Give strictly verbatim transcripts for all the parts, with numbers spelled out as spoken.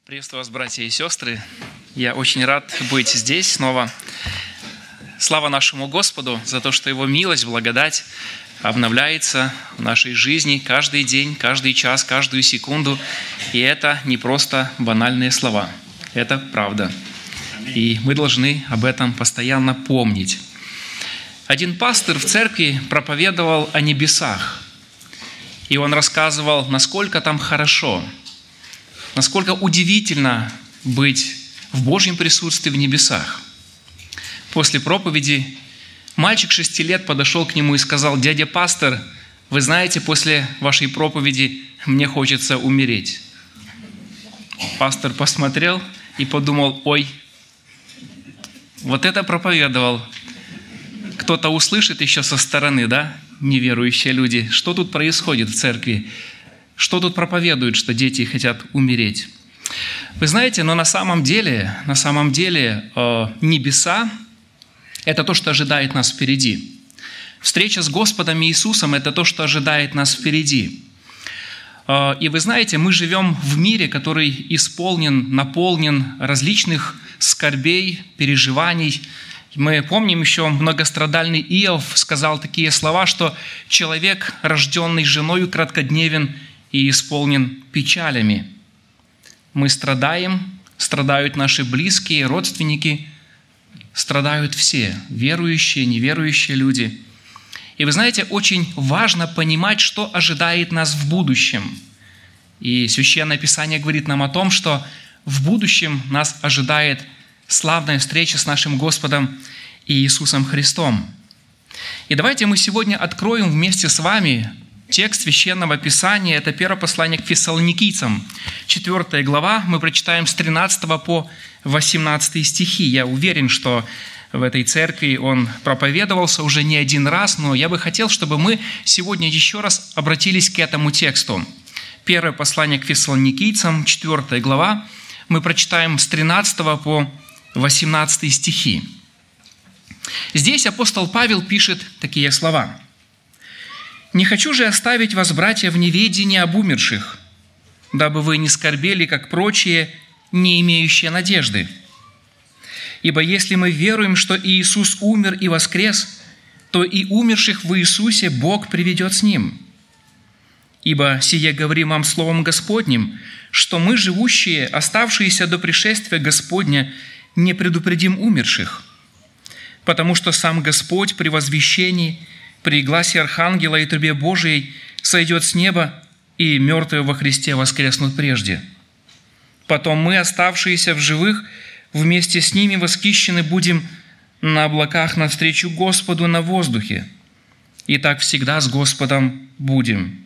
Приветствую вас, братья и сестры. Я очень рад быть здесь снова. Слава нашему Господу за то, что Его милость, благодать обновляется в нашей жизни каждый день, каждый час, каждую секунду. И это не просто банальные слова. Это правда. И мы должны об этом постоянно помнить. Один пастор в церкви проповедовал о небесах. И он рассказывал, насколько там хорошо, насколько удивительно быть в Божьем присутствии в небесах. После проповеди мальчик шести лет подошел к нему и сказал: «Дядя пастор, вы знаете, после вашей проповеди мне хочется умереть». Пастор посмотрел и подумал: «Ой, вот это проповедовал». Кто-то услышит еще со стороны, да, неверующие люди, что тут происходит в церкви. Что тут проповедуют, что дети хотят умереть? Вы знаете, но на самом деле, на самом деле э, небеса – это то, что ожидает нас впереди. Встреча с Господом Иисусом – это то, что ожидает нас впереди. Э, и вы знаете, мы живем в мире, который исполнен, наполнен различных скорбей, переживаний. Мы помним еще, многострадальный Иов сказал такие слова, что человек, рожденный женою, краткодневен и исполнен печалями. Мы страдаем, страдают наши близкие, родственники, страдают все, верующие, неверующие люди. И вы знаете, очень важно понимать, что ожидает нас в будущем. И Священное Писание говорит нам о том, что в будущем нас ожидает славная встреча с нашим Господом Иисусом Христом. И давайте мы сегодня откроем вместе с вами текст Священного Писания. Это первое послание к Фессалоникийцам, четвёртая глава. Мы прочитаем с тринадцатого по восемнадцатый стихи. Я уверен, что в этой церкви он проповедовался уже не один раз, но я бы хотел, чтобы мы сегодня еще раз обратились к этому тексту. Первое послание к Фессалоникийцам, четвёртая глава. Мы прочитаем с тринадцатого по восемнадцатый стихи. Здесь апостол Павел пишет такие слова: «Не хочу же оставить вас, братья, в неведении об умерших, дабы вы не скорбели, как прочие, не имеющие надежды. Ибо если мы веруем, что Иисус умер и воскрес, то и умерших в Иисусе Бог приведет с Ним. Ибо сие говорим вам словом Господним, что мы, живущие, оставшиеся до пришествия Господня, не предупредим умерших. Потому что сам Господь при возвещении, при гласе Архангела и трубе Божией сойдет с неба, и мертвые во Христе воскреснут прежде. Потом мы, оставшиеся в живых, вместе с ними восхищены будем на облаках навстречу Господу на воздухе. И так всегда с Господом будем.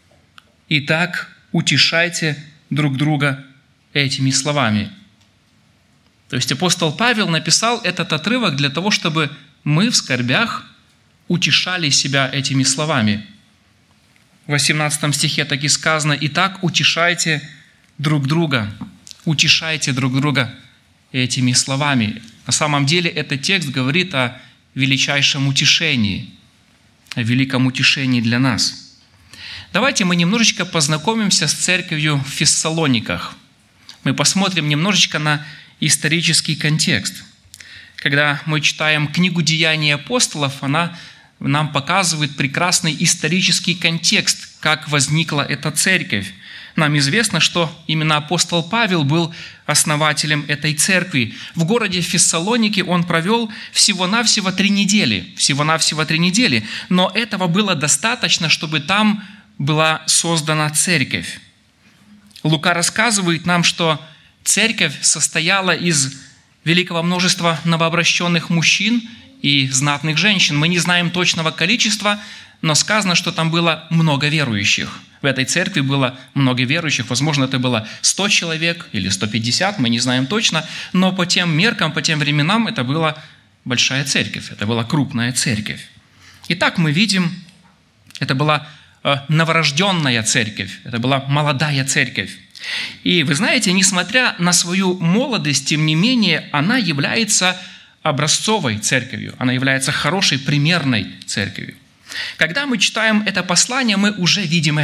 Итак, утешайте друг друга этими словами». То есть апостол Павел написал этот отрывок для того, чтобы мы в скорбях утешали себя этими словами. В восемнадцатом стихе так и сказано: «Итак, утешайте друг друга». Утешайте друг друга этими словами. На самом деле этот текст говорит о величайшем утешении, о великом утешении для нас. Давайте мы немножечко познакомимся с церковью в Фессалониках. Мы посмотрим немножечко на исторический контекст. Когда мы читаем книгу «Деяний апостолов», она нам показывает прекрасный исторический контекст, как возникла эта церковь. Нам известно, что именно апостол Павел был основателем этой церкви. В городе Фессалоники он провел всего-навсего три недели. Всего-навсего три недели. Но этого было достаточно, чтобы там была создана церковь. Лука рассказывает нам, что церковь состояла из великого множества новообращенных мужчин и знатных женщин. Мы не знаем точного количества, но сказано, что там было много верующих. В этой церкви было много верующих. Возможно, это было сто человек или сто пятьдесят, мы не знаем точно. Но по тем меркам, по тем временам это была большая церковь, это была крупная церковь. Итак, мы видим, это была новорожденная церковь, это была молодая церковь. И вы знаете, несмотря на свою молодость, тем не менее, она является образцовой церковью, она является хорошей, примерной церковью. Когда мы читаем это послание, мы уже видим это.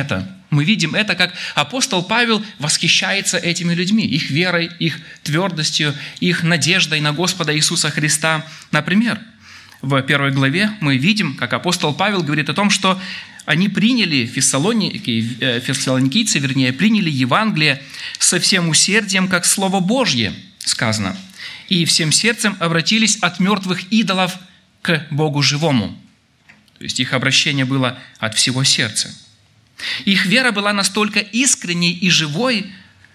Мы видим это, как апостол Павел восхищается этими людьми, их верой, их твердостью, их надеждой на Господа Иисуса Христа. Например, в первой главе мы видим, как апостол Павел говорит о том, что они приняли, фессалоники, фессалоникийцы, вернее, приняли Евангелие со всем усердием, как Слово Божье, сказано, и всем сердцем обратились от мертвых идолов к Богу живому. То есть их обращение было от всего сердца. Их вера была настолько искренней и живой,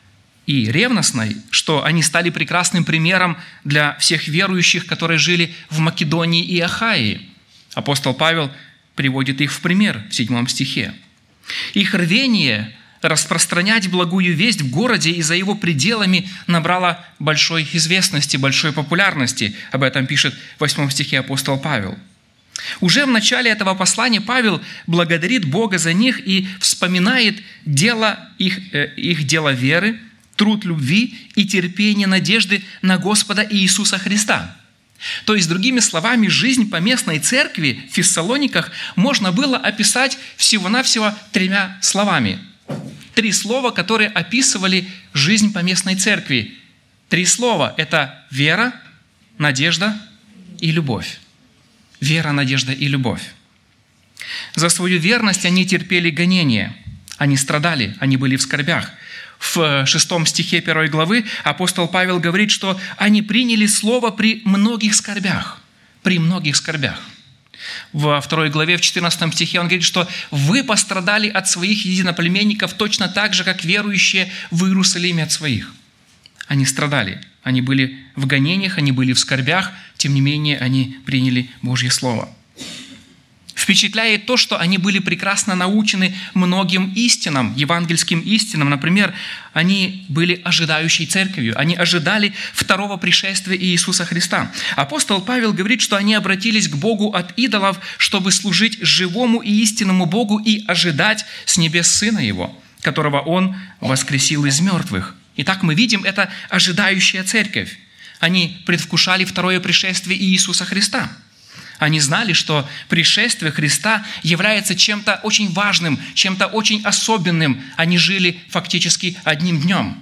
и ревностной, что они стали прекрасным примером для всех верующих, которые жили в Македонии и Ахаии. Апостол Павел приводит их в пример в седьмом стихе. Их рвение распространять благую весть в городе и за его пределами набрало большой известности, большой популярности. Об этом пишет в восьмом стихе апостол Павел. Уже в начале этого послания Павел благодарит Бога за них и вспоминает дело их, э, их дело веры, труд любви и терпение надежды на Господа Иисуса Христа. То есть, другими словами, жизнь поместной церкви в Фессалониках можно было описать всего-навсего тремя словами. Три слова, которые описывали жизнь поместной церкви. Три слова – это вера, надежда и любовь. Вера, надежда и любовь. За свою верность они терпели гонения, они страдали, они были в скорбях. В шестом стихе первой главы апостол Павел говорит, что они приняли слово при многих скорбях. При многих скорбях. Во второй главе, в четырнадцатом стихе он говорит, что вы пострадали от своих единоплеменников точно так же, как верующие в Иерусалиме от своих. Они страдали, они были в гонениях, они были в скорбях, тем не менее они приняли Божье Слово. Впечатляет то, что они были прекрасно научены многим истинам, евангельским истинам. Например, они были ожидающей церковью, они ожидали второго пришествия Иисуса Христа. Апостол Павел говорит, что они обратились к Богу от идолов, чтобы служить живому и истинному Богу и ожидать с небес Сына Его, которого Он воскресил из мертвых. Итак, мы видим, это ожидающая церковь. Они предвкушали второе пришествие Иисуса Христа. Они знали, что пришествие Христа является чем-то очень важным, чем-то очень особенным. Они жили фактически одним днем.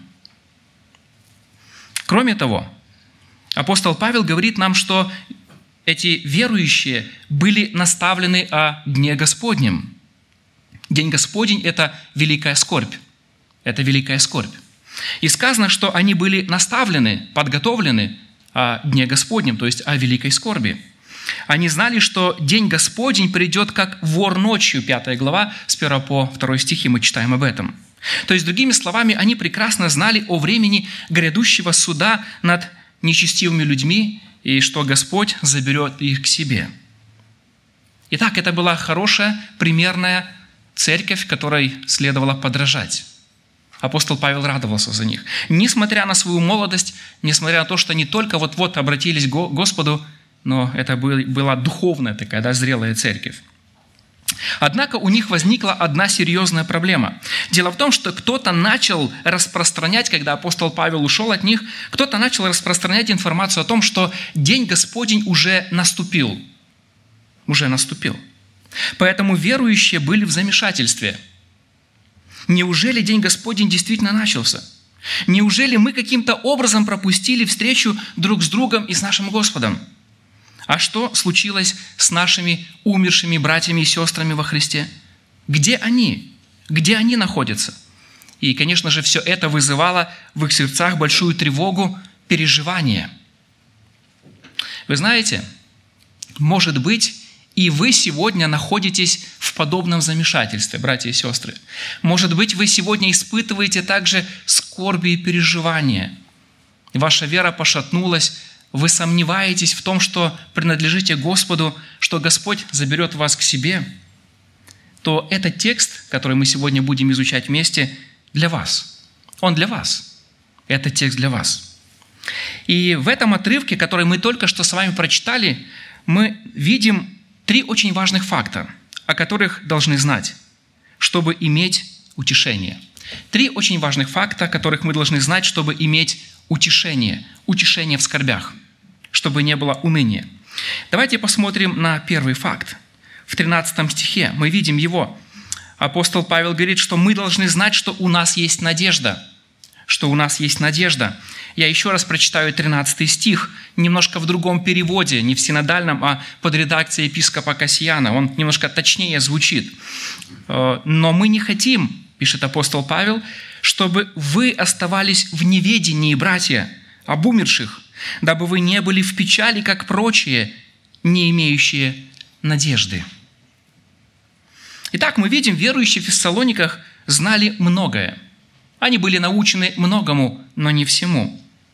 Кроме того, апостол Павел говорит нам, что эти верующие были наставлены о Дне Господнем. День Господень – это великая скорбь. Это великая скорбь. И сказано, что они были наставлены, подготовлены о Дне Господнем, то есть о великой скорби. Они знали, что День Господень придет как вор ночью, пятая глава, с первого по второй стихи мы читаем об этом. То есть, другими словами, они прекрасно знали о времени грядущего суда над нечестивыми людьми и что Господь заберет их к себе. Итак, это была хорошая, примерная церковь, которой следовало подражать. Апостол Павел радовался за них. Несмотря на свою молодость, несмотря на то, что они только вот-вот обратились к Господу, но это была духовная такая, да, зрелая церковь. Однако у них возникла одна серьезная проблема. Дело в том, что кто-то начал распространять, когда апостол Павел ушел от них, кто-то начал распространять информацию о том, что День Господень уже наступил. Уже наступил. Поэтому верующие были в замешательстве. Неужели День Господень действительно начался? Неужели мы каким-то образом пропустили встречу друг с другом и с нашим Господом? А что случилось с нашими умершими братьями и сестрами во Христе? Где они? Где они находятся? И, конечно же, все это вызывало в их сердцах большую тревогу, переживание. Вы знаете, может быть, и вы сегодня находитесь в подобном замешательстве, братья и сестры. Может быть, вы сегодня испытываете также скорби и переживания. Ваша вера пошатнулась, вы сомневаетесь в том, что принадлежите Господу, что Господь заберет вас к себе, то этот текст, который мы сегодня будем изучать вместе, для вас. Он для вас. Этот текст для вас. И в этом отрывке, который мы только что с вами прочитали, мы видим три очень важных факта, о которых должны знать, чтобы иметь утешение. Три очень важных факта, о которых мы должны знать, чтобы иметь утешение, утешение в скорбях, чтобы не было уныния. Давайте посмотрим на первый факт. В тринадцатом стихе мы видим его. апостол Павел говорит, что мы должны знать, что у нас есть надежда. Что у нас есть надежда. Я еще раз прочитаю тринадцатый стих, немножко в другом переводе, не в синодальном, а под редакцией епископа Кассиана. Он немножко точнее звучит. «Но мы не хотим, — пишет апостол Павел, — чтобы вы оставались в неведении, братья, об умерших, дабы вы не были в печали, как прочие, не имеющие надежды». Итак, мы видим, верующие в Фессалониках знали многое. Они были научены многому, но не всему.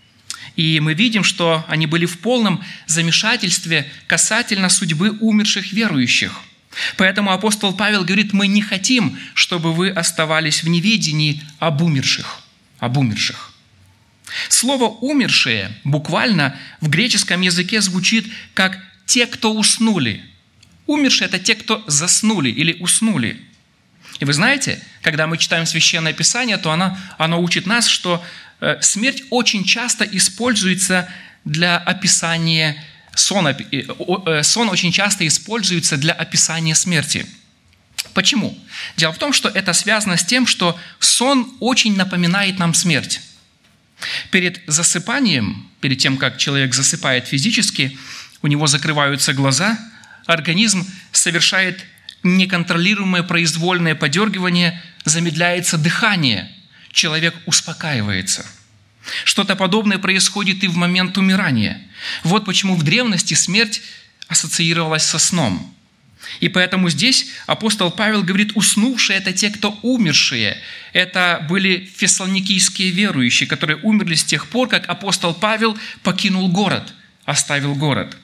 И мы видим, что они были в полном замешательстве касательно судьбы умерших верующих. Поэтому апостол Павел говорит, мы не хотим, чтобы вы оставались в неведении об умерших. Об умерших. Слово «умершие» буквально в греческом языке звучит как «те, кто уснули». Умершие – это те, кто заснули или уснули. И вы знаете, когда мы читаем Священное Писание, то оно, оно учит нас, что смерть очень часто используется для описания сона. Сон очень часто используется для описания смерти. Почему? Дело в том, что это связано с тем, что сон очень напоминает нам смерть. Перед засыпанием, перед тем, как человек засыпает физически, у него закрываются глаза, организм совершает неконтролируемое произвольное подергивание, замедляется дыхание, человек успокаивается. Что-то подобное происходит и в момент умирания. Вот почему в древности смерть ассоциировалась со сном. И поэтому здесь апостол Павел говорит, уснувшие – это те, кто умершие. Это были фессалоникийские верующие, которые умерли с тех пор, как апостол Павел покинул город, оставил город.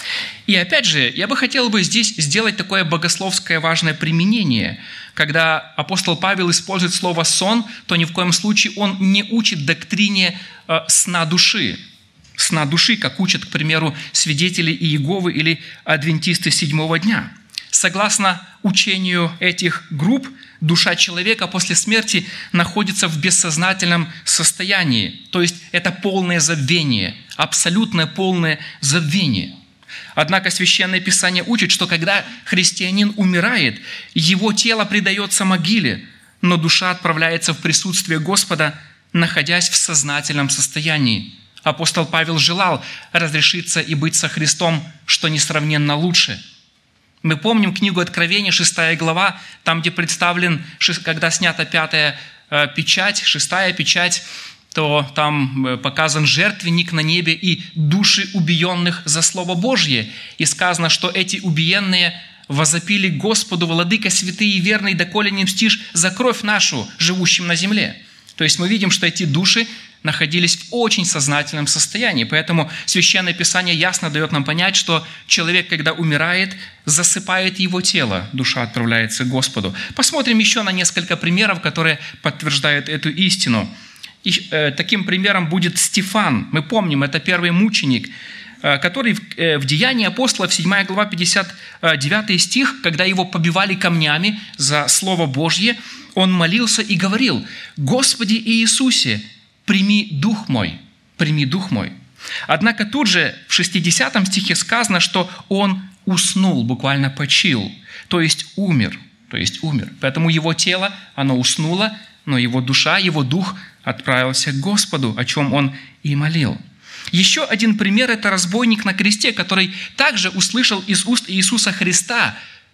И опять же, я бы хотел бы здесь сделать такое богословское важное применение. Когда апостол Павел использует слово «сон», то ни в коем случае он не учит доктрине э, сна души. Сна души, как учат, к примеру, свидетели Иеговы или адвентисты седьмого дня. Согласно учению этих групп, душа человека после смерти находится в бессознательном состоянии. То есть это полное забвение, абсолютное полное забвение. Однако Священное Писание учит, что когда христианин умирает, его тело предается могиле, но душа отправляется в присутствие Господа, находясь в сознательном состоянии. Апостол Павел желал разрешиться и быть со Христом, что несравненно лучше. Мы помним книгу Откровения, шестая глава, там, где представлен, когда снята пятая печать, шестая печать, то там показан жертвенник на небе и души убиенных за Слово Божье. И сказано, что эти убиенные возопили Господу: «Владыка святый и верный, доколе не мстишь за кровь нашу, живущим на земле». То есть мы видим, что эти души находились в очень сознательном состоянии. Поэтому Священное Писание ясно дает нам понять, что человек, когда умирает, засыпает его тело, душа отправляется к Господу. Посмотрим еще на несколько примеров, которые подтверждают эту истину. И, э, таким примером будет Стефан. Мы помним, это первый мученик, э, который в, э, в Деянии апостолов, седьмая глава, пятьдесят девятый стих, когда его побивали камнями за Слово Божье, он молился и говорил: «Господи Иисусе, прими дух мой, прими дух мой». Однако тут же в шестидесятом стихе сказано, что он уснул, буквально почил, то есть умер, то есть умер. Поэтому его тело, оно уснуло, но его душа, его дух отправился к Господу, о чем он и молил. Еще один пример – это разбойник на кресте, который также услышал из уст Иисуса Христа: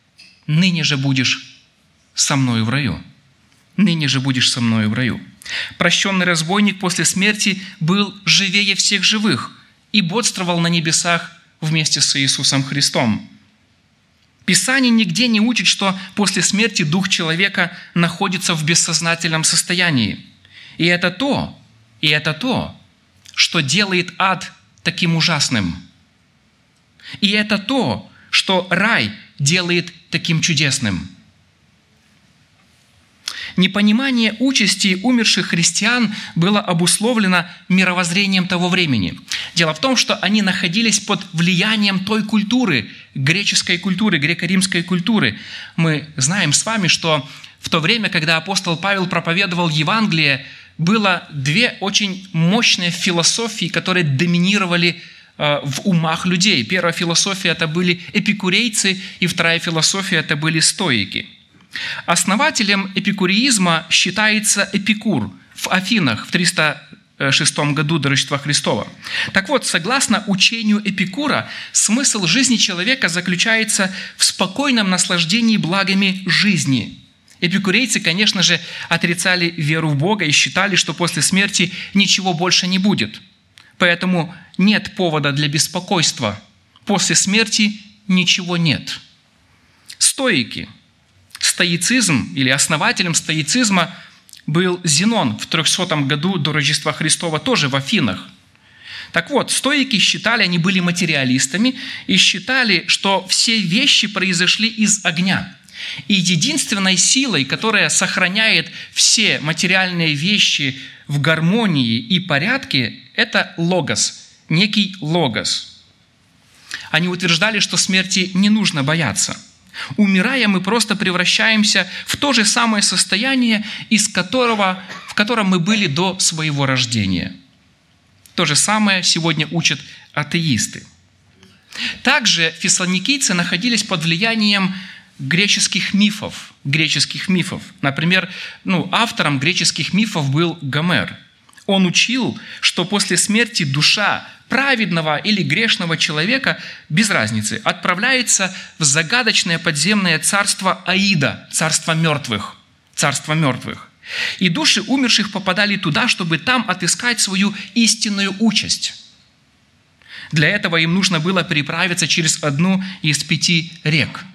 «Ныне же будешь со мною в раю». «Ныне же будешь со мною в раю». Прощенный разбойник после смерти был живее всех живых и бодствовал на небесах вместе с Иисусом Христом. Писание нигде не учит, что после смерти дух человека находится в бессознательном состоянии. И это то, и это то, что делает ад таким ужасным. И это то, что рай делает таким чудесным. Непонимание участи умерших христиан было обусловлено мировоззрением того времени. Дело в том, что они находились под влиянием той культуры, греческой культуры, греко-римской культуры. Мы знаем с вами, что в то время, когда апостол Павел проповедовал Евангелие, было две очень мощные философии, которые доминировали в умах людей. Первая философия – это были эпикурейцы, и вторая философия – это были стоики. Основателем эпикуреизма считается Эпикур в Афинах в триста шестом году до Рождества Христова. Так вот, согласно учению Эпикура, смысл жизни человека заключается в спокойном наслаждении благами жизни. Эпикурейцы, конечно же, отрицали веру в Бога и считали, что после смерти ничего больше не будет. Поэтому нет повода для беспокойства. После смерти ничего нет. Стоики. Стоицизм или основателем стоицизма был Зенон в трехсотом году до Рождества Христова, тоже в Афинах. Так вот, стоики считали, они были материалистами и считали, что все вещи произошли из огня. И единственной силой, которая сохраняет все материальные вещи в гармонии и порядке, это логос, некий логос. Они утверждали, что смерти не нужно бояться. Умирая, мы просто превращаемся в то же самое состояние, из которого, в котором мы были до своего рождения. То же самое сегодня учат атеисты. Также фессалоникийцы находились под влиянием греческих мифов. Греческих мифов. Например, ну, автором греческих мифов был Гомер. Он учил, что после смерти душа праведного или грешного человека, без разницы, отправляется в загадочное подземное царство Аида, царство мертвых. Царство мертвых. И души умерших попадали туда, чтобы там отыскать свою истинную участь. Для этого им нужно было переправиться через одну из пяти рек.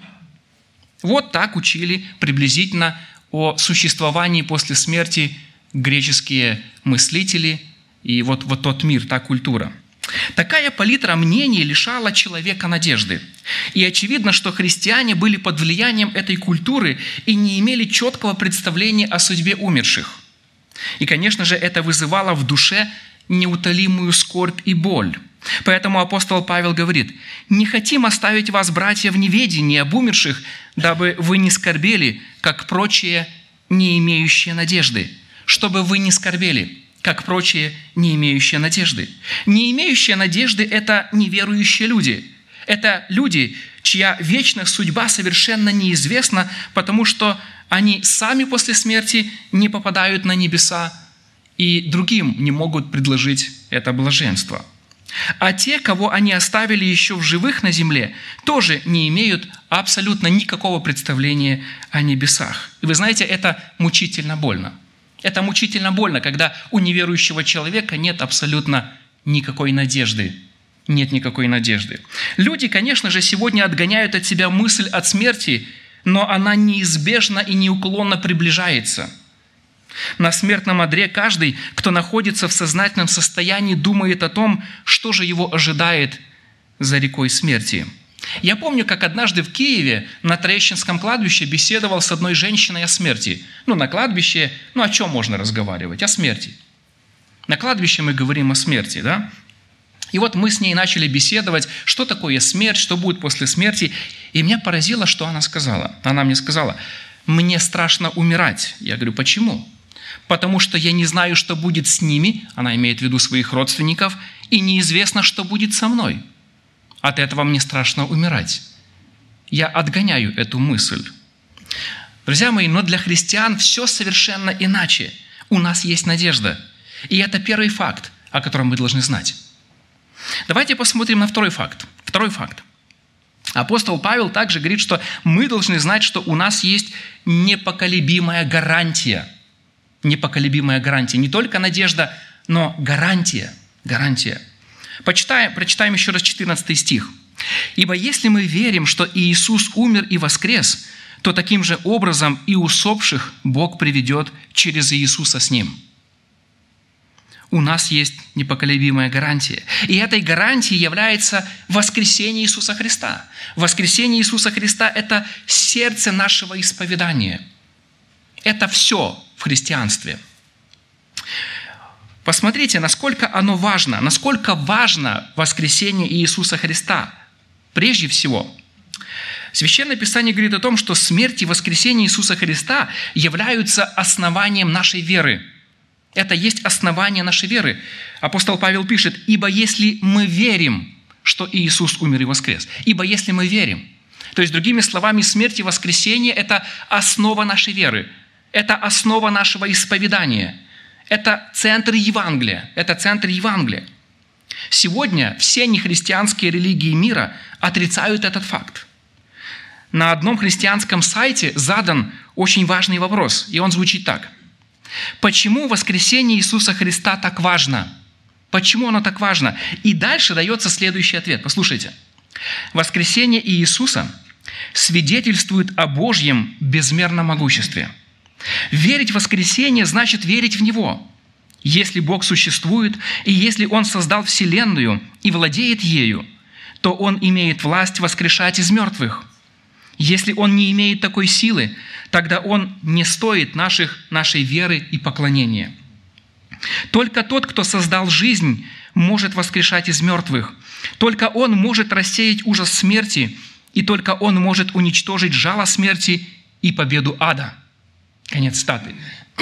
Вот так учили приблизительно о существовании после смерти греческие мыслители и вот, вот тот мир, та культура. Такая палитра мнений лишала человека надежды. И очевидно, что христиане были под влиянием этой культуры и не имели четкого представления о судьбе умерших. И, конечно же, это вызывало в душе неутолимую скорбь и боль. Поэтому апостол Павел говорит: «Не хотим оставить вас, братья, в неведении об умерших, дабы вы не скорбели, как прочие, не имеющие надежды». Чтобы вы не скорбели, как прочие, не имеющие надежды. Не имеющие надежды – это неверующие люди. Это люди, чья вечная судьба совершенно неизвестна, потому что они сами после смерти не попадают на небеса и другим не могут предложить это блаженство. А те, кого они оставили еще в живых на земле, тоже не имеют абсолютно никакого представления о небесах. И вы знаете, это мучительно больно. Это мучительно больно, когда у неверующего человека нет абсолютно никакой надежды. Нет никакой надежды. Люди, конечно же, сегодня отгоняют от себя мысль от смерти, но она неизбежно и неуклонно приближается. На смертном одре каждый, кто находится в сознательном состоянии, думает о том, что же его ожидает за рекой смерти. Я помню, как однажды в Киеве на Троещинском кладбище беседовал с одной женщиной о смерти. Ну, на кладбище, ну, о чем можно разговаривать? О смерти. На кладбище мы говорим о смерти, да? И вот мы с ней начали беседовать, что такое смерть, что будет после смерти. И меня поразило, что она сказала. Она мне сказала: «Мне страшно умирать». Я говорю: «Почему?» «Потому что я не знаю, что будет с ними», она имеет в виду своих родственников, «и неизвестно, что будет со мной. От этого мне страшно умирать». Я отгоняю эту мысль. Друзья мои, но для христиан все совершенно иначе. У нас есть надежда. И это первый факт, о котором мы должны знать. Давайте посмотрим на второй факт. Второй факт. Апостол Павел также говорит, что мы должны знать, что у нас есть непоколебимая гарантия. Непоколебимая гарантия. Не только надежда, но гарантия. Гарантия. Почитаем, прочитаем еще раз четырнадцатый стих. «Ибо если мы верим, что Иисус умер и воскрес, то таким же образом и усопших Бог приведет через Иисуса с Ним». У нас есть непоколебимая гарантия. И этой гарантией является воскресение Иисуса Христа. Воскресение Иисуса Христа – это сердце нашего исповедания. Это все в христианстве. Посмотрите, насколько оно важно, насколько важно воскресение Иисуса Христа. Прежде всего, Священное Писание говорит о том, что смерть и воскресение Иисуса Христа являются основанием нашей веры. Это есть основание нашей веры. Апостол Павел пишет: «Ибо если мы верим, что Иисус умер и воскрес». Ибо если мы верим. То есть, другими словами, смерть и воскресение – это основа нашей веры, это основа нашего исповедания, это центр Евангелия, это центр Евангелия. Сегодня все нехристианские религии мира отрицают этот факт. На одном христианском сайте задан очень важный вопрос, и он звучит так. Почему воскресение Иисуса Христа так важно? Почему оно так важно? И дальше дается следующий ответ. Послушайте. Воскресение Иисуса свидетельствует о Божьем безмерном могуществе. Верить в воскресение значит верить в Него. Если Бог существует, и если Он создал Вселенную и владеет ею, то Он имеет власть воскрешать из мертвых. Если Он не имеет такой силы, тогда Он не стоит наших, нашей веры и поклонения. Только тот, кто создал жизнь, может воскрешать из мертвых. Только Он может рассеять ужас смерти, и только Он может уничтожить жало смерти и победу ада. Конец цитаты.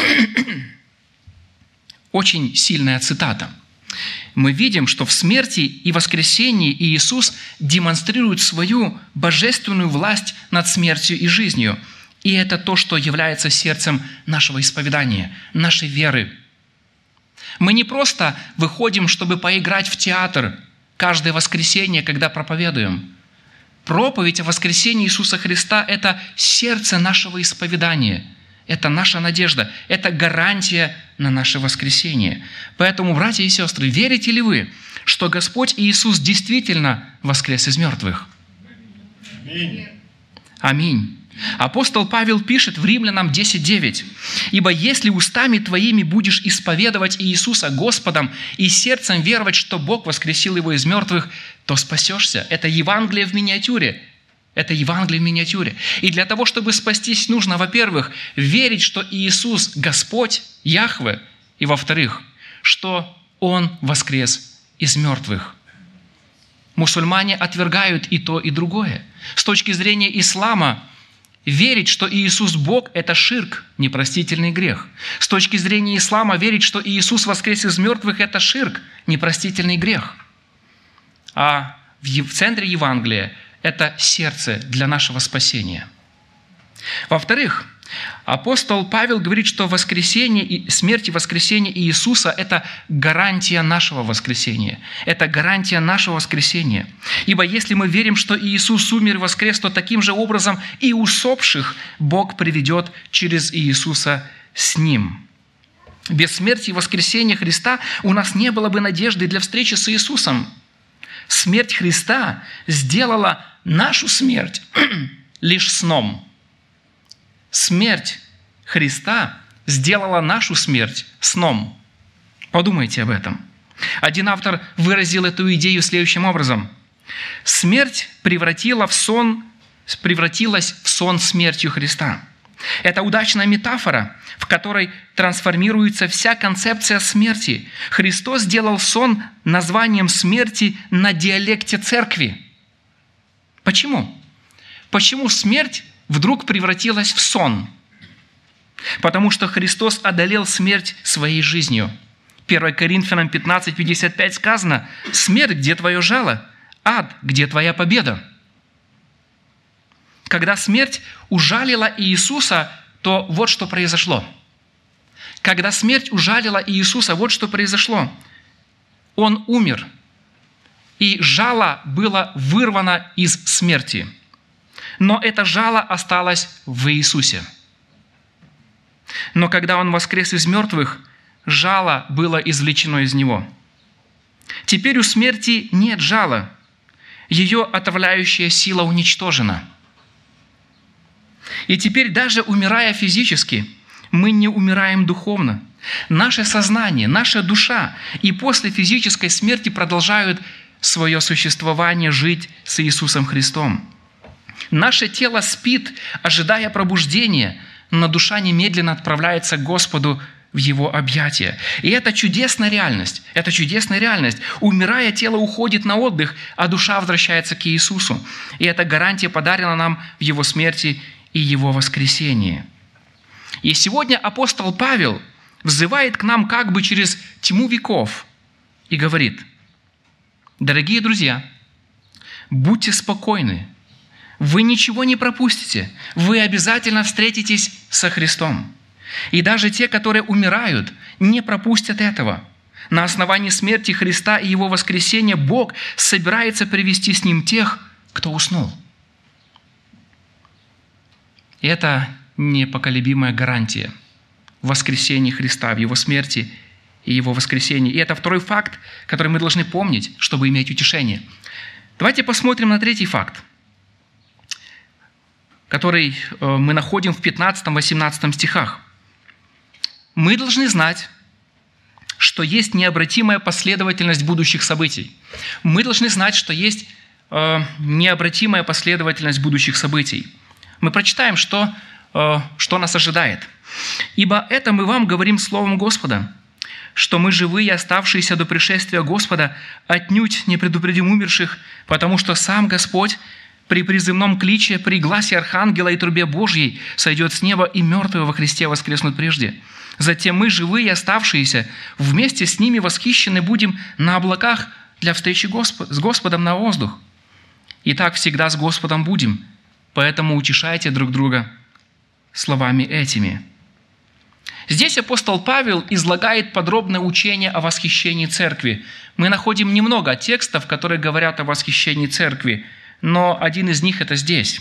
Очень сильная цитата. Мы видим, что в смерти и воскресении Иисус демонстрирует свою божественную власть над смертью и жизнью. И это то, что является сердцем нашего исповедания, нашей веры. Мы не просто выходим, чтобы поиграть в театр каждое воскресенье, когда проповедуем. Проповедь о воскресении Иисуса Христа – это сердце нашего исповедания. Это наша надежда, это гарантия на наше воскресение. Поэтому, братья и сестры, верите ли вы, что Господь Иисус действительно воскрес из мертвых? Аминь. Аминь. Апостол Павел пишет в Римлянам десять девять. «Ибо если устами твоими будешь исповедовать Иисуса Господом и сердцем веровать, что Бог воскресил Его из мертвых, то спасешься». Это Евангелие в миниатюре. Это Евангелие в миниатюре. И для того, чтобы спастись, нужно, во-первых, верить, что Иисус – Господь, Яхве, и, во-вторых, что Он воскрес из мертвых. Мусульмане отвергают и то, и другое. С точки зрения ислама, верить, что Иисус Бог – это ширк, непростительный грех. С точки зрения ислама, верить, что Иисус воскрес из мертвых – это ширк, непростительный грех. А в центре Евангелия – это сердце для нашего спасения. Во-вторых, апостол Павел говорит, что воскресение, смерть и воскресение Иисуса – это гарантия нашего воскресения. Это гарантия нашего воскресения. Ибо если мы верим, что Иисус умер и воскрес, то таким же образом и усопших Бог приведет через Иисуса с Ним. Без смерти и воскресения Христа у нас не было бы надежды для встречи с Иисусом. Смерть Христа сделала нашу смерть лишь сном. Смерть Христа сделала нашу смерть сном. Подумайте об этом. Один автор выразил эту идею следующим образом. Смерть превратила в сон, превратилась в сон смертью Христа. Это удачная метафора, в которой трансформируется вся концепция смерти. Христос сделал сон названием смерти на диалекте церкви. Почему? Почему смерть вдруг превратилась в сон? Потому что Христос одолел смерть своей жизнью. первое Коринфянам пятнадцать пятьдесят пять сказано: «Смерть, где твое жало? Ад, где твоя победа?» Когда смерть ужалила Иисуса, то вот что произошло. Когда смерть ужалила Иисуса, вот что произошло. Он умер, и жало было вырвано из смерти. Но это жало осталось в Иисусе. Но когда Он воскрес из мертвых, жало было извлечено из Него. Теперь у смерти нет жала. Ее отравляющая сила уничтожена. И теперь, даже умирая физически, мы не умираем духовно. Наше сознание, наша душа и после физической смерти продолжают свое существование жить с Иисусом Христом. Наше тело спит, ожидая пробуждения, но душа немедленно отправляется к Господу в Его объятия. И это чудесная реальность. Это чудесная реальность. Умирая, тело уходит на отдых, а душа возвращается к Иисусу. И эта гарантия подарена нам в Его смерти и Его воскресении. И сегодня апостол Павел взывает к нам как бы через тьму веков и говорит: дорогие друзья, будьте спокойны, вы ничего не пропустите. Вы обязательно встретитесь со Христом. И даже те, которые умирают, не пропустят этого. На основании смерти Христа и Его воскресения Бог собирается привести с Ним тех, кто уснул. И это непоколебимая гарантия воскресения Христа, в Его смерти и Его воскресении. И это второй факт, который мы должны помнить, чтобы иметь утешение. Давайте посмотрим на третий факт, который мы находим в пятнадцатом-восемнадцатом стихах. Мы должны знать, что есть необратимая последовательность будущих событий. Мы должны знать, что есть э, необратимая последовательность будущих событий. Мы прочитаем, что, э, что нас ожидает. «Ибо это мы вам говорим словом Господа, что мы живые, оставшиеся до пришествия Господа, отнюдь не предупредим умерших, потому что сам Господь при призывном кличе, при гласе архангела и трубе Божьей сойдет с неба, и мертвые во Христе воскреснут прежде. Затем мы, живые, оставшиеся, вместе с ними восхищены будем на облаках для встречи Господ... с Господом на воздух. И так всегда с Господом будем, поэтому утешайте друг друга словами этими». Здесь апостол Павел излагает подробное учение о восхищении церкви. Мы находим немного текстов, которые говорят о восхищении церкви, но один из них – это здесь.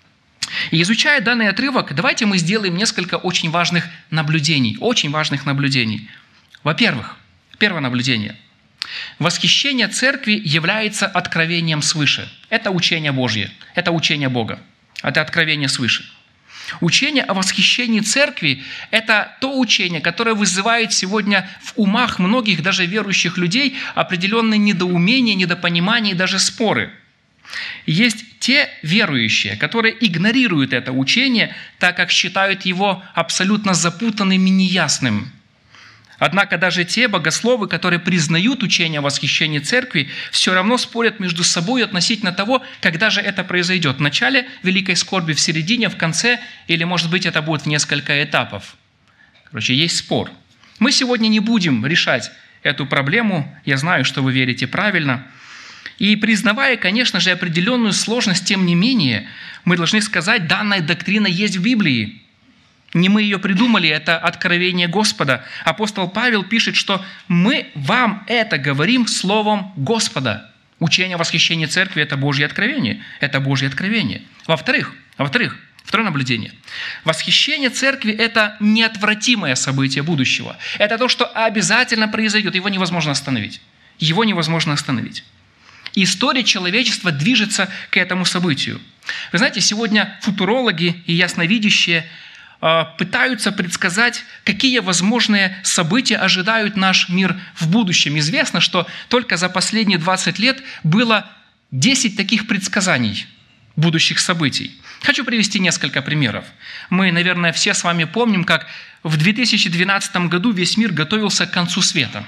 И изучая данный отрывок, давайте мы сделаем несколько очень важных наблюдений. Очень важных наблюдений. Во-первых, первое наблюдение. Восхищение церкви является откровением свыше. Это учение Божье, это учение Бога, это откровение свыше. Учение о восхищении церкви – это то учение, которое вызывает сегодня в умах многих, даже верующих людей, определенные недоумения, недопонимания и даже споры. Есть те верующие, которые игнорируют это учение, так как считают его абсолютно запутанным и неясным. Однако даже те богословы, которые признают учение о восхищении церкви, все равно спорят между собой относительно того, когда же это произойдет. В начале великой скорби, в середине, в конце, или, может быть, это будет в несколько этапов. Короче, есть спор. Мы сегодня не будем решать эту проблему. Я знаю, что вы верите правильно. И признавая, конечно же, определенную сложность, тем не менее, мы должны сказать, данная доктрина есть в Библии. Не мы ее придумали, это откровение Господа. Апостол Павел пишет, что мы вам это говорим словом Господа. Учение о восхищении церкви – это Божье откровение. Это Божье откровение. Во-вторых, во-вторых, второе наблюдение. Восхищение церкви – это неотвратимое событие будущего. Это то, что обязательно произойдет. Его невозможно остановить. Его невозможно остановить. История человечества движется к этому событию. Вы знаете, сегодня футурологи и ясновидящие пытаются предсказать, какие возможные события ожидают наш мир в будущем. Известно, что только за последние двадцать лет было десять таких предсказаний будущих событий. Хочу привести несколько примеров. Мы, наверное, все с вами помним, как в две тысячи двенадцатом году весь мир готовился к концу света.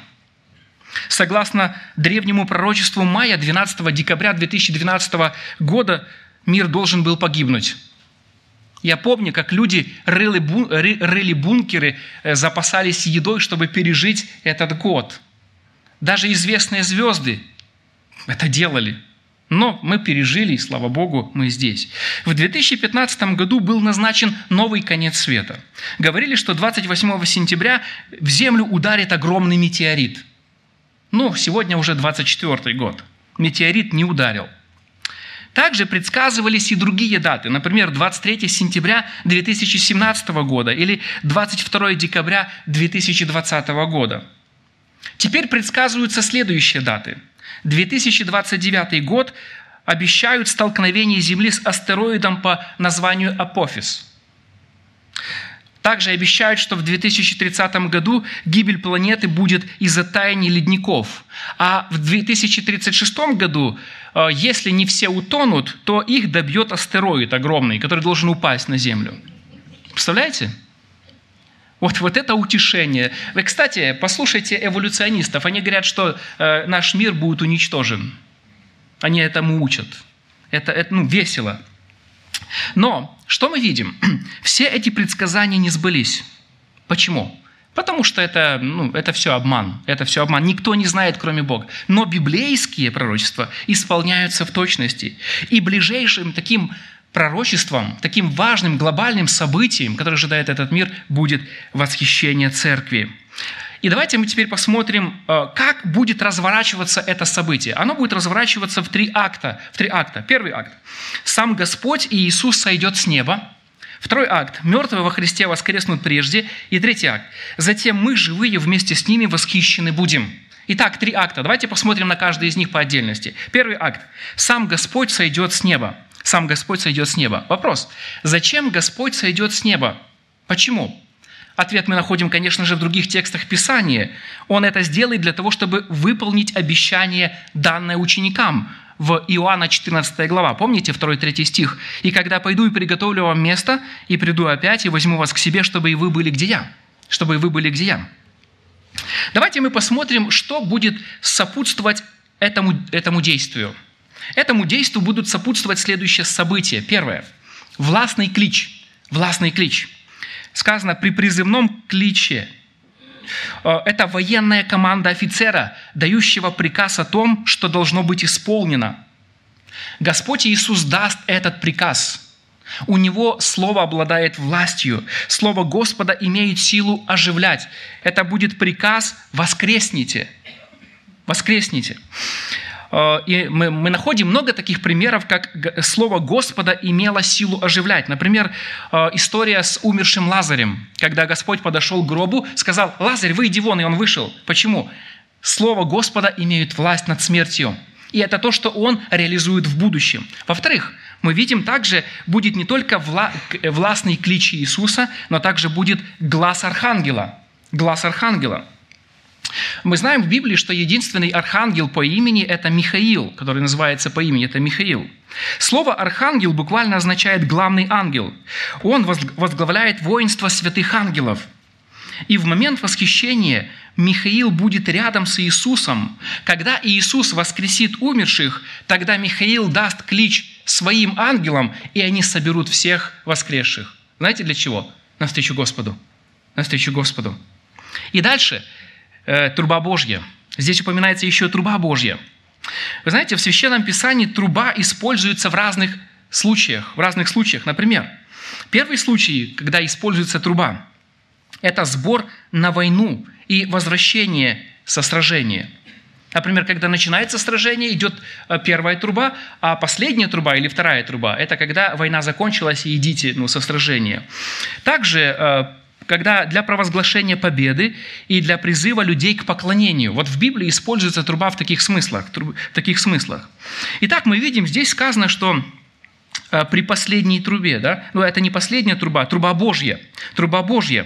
Согласно древнему пророчеству Майя, двенадцатого декабря две тысячи двенадцатого года мир должен был погибнуть. Я помню, как люди рыли, бун, рыли бункеры, запасались едой, чтобы пережить этот год. Даже известные звезды это делали. Но мы пережили, и слава Богу, мы здесь. В две тысячи пятнадцатом году был назначен новый конец света. Говорили, что двадцать восьмого сентября в Землю ударит огромный метеорит. Ну, сегодня уже двадцать четвёртый год. Метеорит не ударил. Также предсказывались и другие даты, например, двадцать третьего сентября две тысячи семнадцатого года или двадцать второго декабря две тысячи двадцатого года. Теперь предсказываются следующие даты. две тысячи двадцать девятый год обещают столкновение Земли с астероидом по названию Апофис. Также обещают, что в две тысячи тридцатом году гибель планеты будет из-за таяния ледников. А в две тысячи тридцать шестом году, если не все утонут, то их добьет астероид огромный, который должен упасть на Землю. Представляете? Вот, вот это утешение. Вы, кстати, послушайте эволюционистов. Они говорят, что э, наш мир будет уничтожен. Они этому учат. Это, это ну, весело. Но что мы видим? Все эти предсказания не сбылись. Почему? Потому что это, ну, это все обман. Это все обман. Никто не знает, кроме Бога. Но библейские пророчества исполняются в точности. И ближайшим таким пророчеством, таким важным глобальным событием, которое ожидает этот мир, будет восхищение церкви. И давайте мы теперь посмотрим, как будет разворачиваться это событие. Оно будет разворачиваться в три акта. В три акта. Первый акт. Сам Господь и Иисус сойдет с неба. Второй акт. Мертвые во Христе воскреснут прежде. И третий акт. Затем мы, живые, вместе с ними восхищены будем. Итак, три акта. Давайте посмотрим на каждый из них по отдельности. Первый акт. Сам Господь сойдет с неба. Сам Господь сойдет с неба. Вопрос. Зачем Господь сойдет с неба? Почему? Ответ мы находим, конечно же, в других текстах Писания. Он это сделает для того, чтобы выполнить обещание, данное ученикам в Иоанна четырнадцатая глава. Помните второй-третий стих? «И когда пойду и приготовлю вам место, и приду опять, и возьму вас к себе, чтобы и вы были где я». Чтобы и вы были где я. Давайте мы посмотрим, что будет сопутствовать этому, этому действию. Этому действию будут сопутствовать следующие события. Первое. Властный клич. Властный клич. Сказано, при призывном кличе. Это военная команда офицера, дающего приказ о том, что должно быть исполнено. Господь Иисус даст этот приказ. У Него Слово обладает властью. Слово Господа имеет силу оживлять. Это будет приказ «воскресните». Воскресните. И мы, мы находим много таких примеров, как слово Господа имело силу оживлять. Например, история с умершим Лазарем. Когда Господь подошел к гробу, сказал: «Лазарь, выйди вон», и он вышел. Почему? Слово Господа имеет власть над смертью. И это то, что Он реализует в будущем. Во-вторых, мы видим также, будет не только вла- властный клич Иисуса, но также будет глас архангела. Глас архангела. Мы знаем в Библии, что единственный архангел по имени – это Михаил, который называется по имени, это Михаил. Слово «архангел» буквально означает «главный ангел». Он возглавляет воинство святых ангелов. И в момент восхищения Михаил будет рядом с Иисусом. Когда Иисус воскресит умерших, тогда Михаил даст клич своим ангелам, и они соберут всех воскресших. Знаете для чего? Навстречу Господу. Навстречу Господу. И дальше – труба Божья. Здесь упоминается еще труба Божья. Вы знаете, в Священном Писании труба используется в разных случаях. В разных случаях. Например, первый случай, когда используется труба, это сбор на войну и возвращение со сражения. Например, когда начинается сражение, идет первая труба, а последняя труба или вторая труба – это когда война закончилась и идите ну, со сражения. Также когда для провозглашения победы и для призыва людей к поклонению. Вот в Библии используется труба в таких смыслах. В таких смыслах. Итак, мы видим, здесь сказано, что при последней трубе, да, ну это не последняя труба, труба Божья, труба Божья.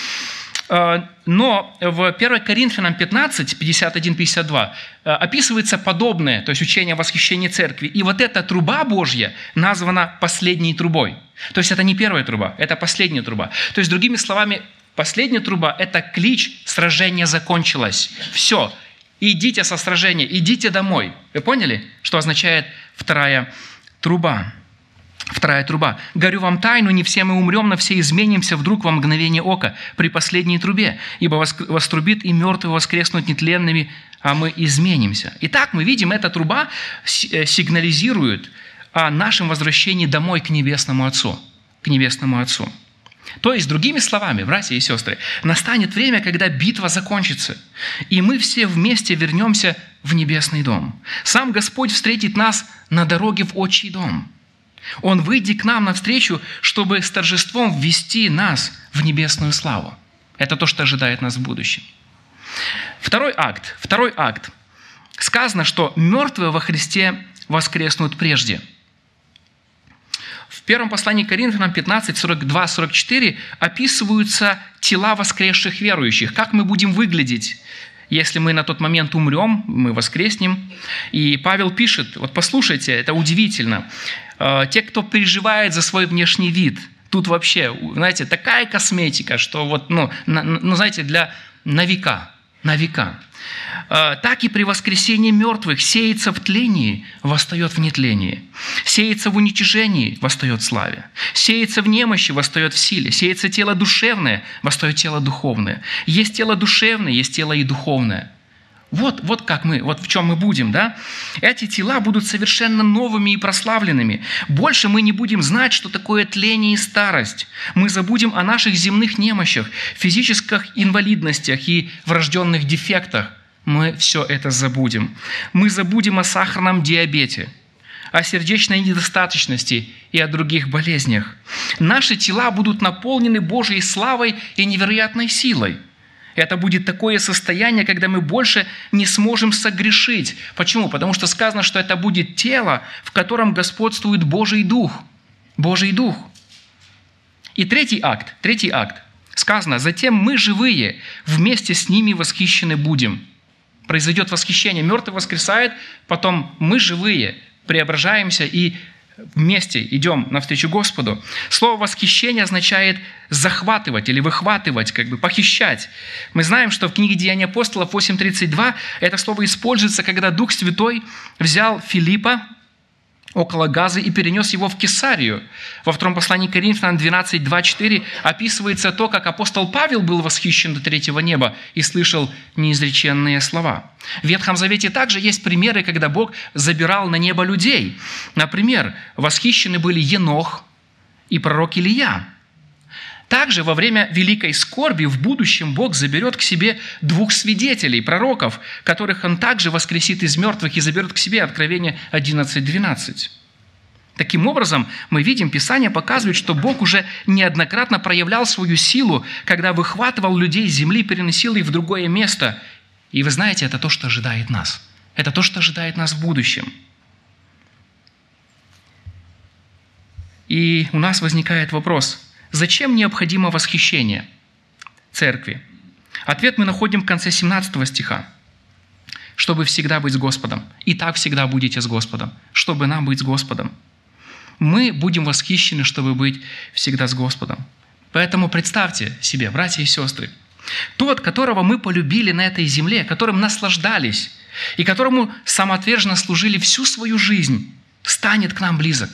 Но в первое Коринфянам пятнадцать, пятьдесят один пятьдесят два описывается подобное, то есть учение о восхищении церкви. И вот эта труба Божья названа последней трубой. То есть это не первая труба, это последняя труба. То есть, другими словами, последняя труба – это клич «сражение закончилось». Все, идите со сражения, идите домой. Вы поняли, что означает вторая труба? Вторая труба. «Говорю вам тайну, не все мы умрем, но все изменимся вдруг во мгновение ока при последней трубе, ибо вострубит, и мертвые воскреснут нетленными, а мы изменимся». Итак, мы видим, эта труба сигнализирует о нашем возвращении домой к Небесному Отцу. К Небесному Отцу. То есть, другими словами, братья и сестры, настанет время, когда битва закончится, и мы все вместе вернемся в Небесный дом. Сам Господь встретит нас на дороге в Отчий дом. Он выйдет к нам навстречу, чтобы с торжеством ввести нас в небесную славу. Это то, что ожидает нас в будущем. Второй акт. Второй акт. Сказано, что мертвые во Христе воскреснут прежде. В первом послании к Коринфянам пятнадцать, сорок два сорок четыре описываются тела воскресших верующих. Как мы будем выглядеть, если мы на тот момент умрем, мы воскреснем. И Павел пишет, вот послушайте, это удивительно. Те, кто переживает за свой внешний вид, тут вообще, знаете, такая косметика, что вот, ну, ну знаете, для на века, на века. Так и при воскресении мертвых сеется в тлении, восстает в нетлении. Сеется в уничижении, восстает в славе. Сеется в немощи, восстает в силе. Сеется тело душевное, восстает тело духовное. Есть тело душевное, есть тело и духовное. Вот, вот как мы, вот в чем мы будем, да? Эти тела будут совершенно новыми и прославленными. Больше мы не будем знать, что такое тление и старость. Мы забудем о наших земных немощах, физических инвалидностях и врожденных дефектах. Мы все это забудем. Мы забудем о сахарном диабете, о сердечной недостаточности и о других болезнях. Наши тела будут наполнены Божьей славой и невероятной силой. Это будет такое состояние, когда мы больше не сможем согрешить. Почему? Потому что сказано, что это будет тело, в котором господствует Божий Дух. Божий Дух. И третий акт, третий акт. Сказано, затем мы живые, вместе с ними восхищены будем. Произойдет восхищение, мертвый воскресает, потом мы живые, преображаемся и вместе идем навстречу Господу. Слово «восхищение» означает захватывать или выхватывать, как бы похищать. Мы знаем, что в книге «Деяния апостолов» восемь тридцать два это слово используется, когда Дух Святой взял Филиппа около Газы и перенес его в Кесарию. Во втором послании к Коринфянам двенадцать, два, четыре описывается то, как апостол Павел был восхищен до третьего неба и слышал неизреченные слова. В Ветхом Завете также есть примеры, когда Бог забирал на небо людей. Например, восхищены были Енох и пророк Илия. Также во время великой скорби в будущем Бог заберет к себе двух свидетелей, пророков, которых Он также воскресит из мертвых и заберет к себе. Откровение одиннадцать, двенадцать. Таким образом, мы видим, Писание показывает, что Бог уже неоднократно проявлял свою силу, когда выхватывал людей с земли, переносил их в другое место. И вы знаете, это то, что ожидает нас. Это то, что ожидает нас в будущем. И у нас возникает вопрос – зачем необходимо восхищение церкви? Ответ мы находим в конце семнадцатого стиха. Чтобы всегда быть с Господом. И так всегда будете с Господом. Чтобы нам быть с Господом. Мы будем восхищены, чтобы быть всегда с Господом. Поэтому представьте себе, братья и сестры, тот, которого мы полюбили на этой земле, которым наслаждались и которому самоотверженно служили всю свою жизнь, станет к нам близок.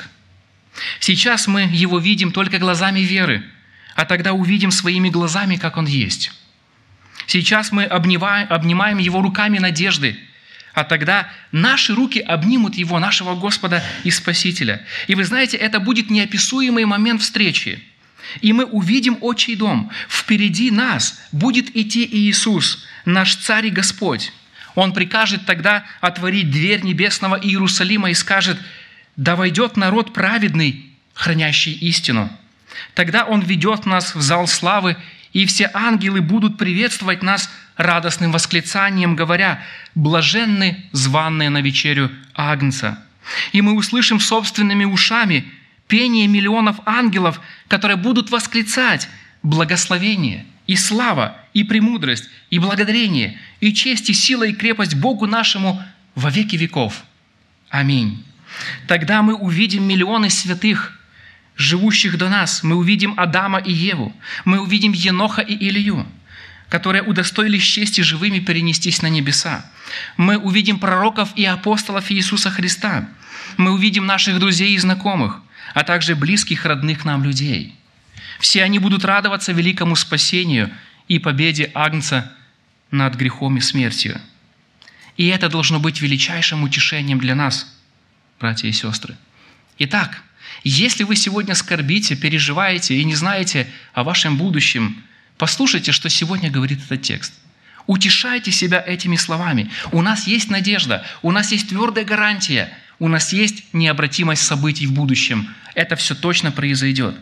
Сейчас мы Его видим только глазами веры, а тогда увидим своими глазами, как Он есть. Сейчас мы обнимаем, обнимаем Его руками надежды, а тогда наши руки обнимут Его, нашего Господа и Спасителя. И вы знаете, это будет неописуемый момент встречи. И мы увидим отчий дом. Впереди нас будет идти Иисус, наш Царь и Господь. Он прикажет тогда отворить дверь небесного Иерусалима и скажет: «Да войдет народ праведный, хранящий истину». Тогда Он ведет нас в зал славы, и все ангелы будут приветствовать нас радостным восклицанием, говоря: «Блаженны званные на вечерю Агнца». И мы услышим собственными ушами пение миллионов ангелов, которые будут восклицать: «Благословение и слава, и премудрость, и благодарение, и честь, и сила, и крепость Богу нашему во веки веков. Аминь». Тогда мы увидим миллионы святых, живущих до нас. Мы увидим Адама и Еву. Мы увидим Еноха и Илью, которые удостоились чести живыми перенестись на небеса. Мы увидим пророков и апостолов Иисуса Христа. Мы увидим наших друзей и знакомых, а также близких, родных нам людей. Все они будут радоваться великому спасению и победе Агнца над грехом и смертью. И это должно быть величайшим утешением для нас, братья и сестры. Итак, если вы сегодня скорбите, переживаете и не знаете о вашем будущем, послушайте, что сегодня говорит этот текст. Утешайте себя этими словами. У нас есть надежда, у нас есть твердая гарантия, у нас есть необратимость событий в будущем. Это все точно произойдет.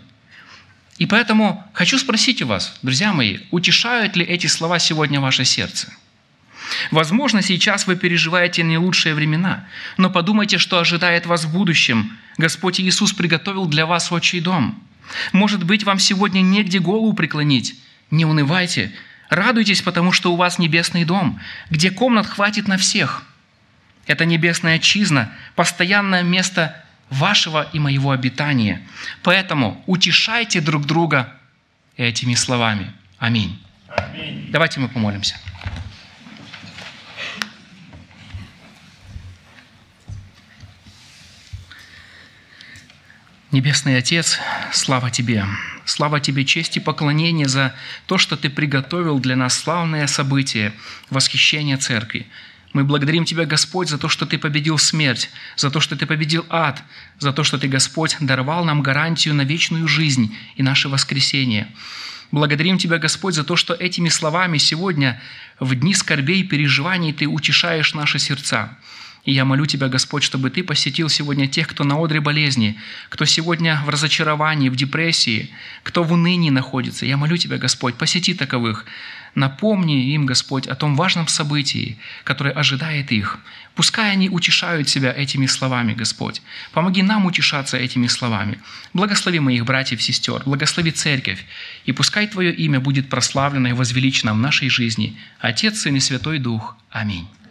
И поэтому хочу спросить у вас, друзья мои, утешают ли эти слова сегодня ваше сердце? Возможно, сейчас вы переживаете не лучшие времена, но подумайте, что ожидает вас в будущем. Господь Иисус приготовил для вас отчий дом. Может быть, вам сегодня негде голову преклонить. Не унывайте, радуйтесь, потому что у вас небесный дом, где комнат хватит на всех. Это небесная отчизна, постоянное место вашего и моего обитания. Поэтому утешайте друг друга этими словами. Аминь. Аминь. Давайте мы помолимся. Небесный Отец, слава Тебе Слава Тебе, честь и поклонение за то, что Ты приготовил для нас славное событие, восхищение Церкви. Мы благодарим Тебя, Господь, за то, что Ты победил смерть, за то, что Ты победил ад, за то, что Ты, Господь, даровал нам гарантию на вечную жизнь и наше воскресение. Благодарим Тебя, Господь, за то, что этими словами сегодня, в дни скорбей и переживаний, Ты утешаешь наши сердца. И я молю Тебя, Господь, чтобы Ты посетил сегодня тех, кто на одре болезни, кто сегодня в разочаровании, в депрессии, кто в унынии находится. Я молю Тебя, Господь, посети таковых. Напомни им, Господь, о том важном событии, которое ожидает их. Пускай они утешают себя этими словами, Господь. Помоги нам утешаться этими словами. Благослови моих братьев и сестер, благослови Церковь, и пускай Твое имя будет прославлено и возвеличено в нашей жизни. Отец, Сын и Святой Дух. Аминь.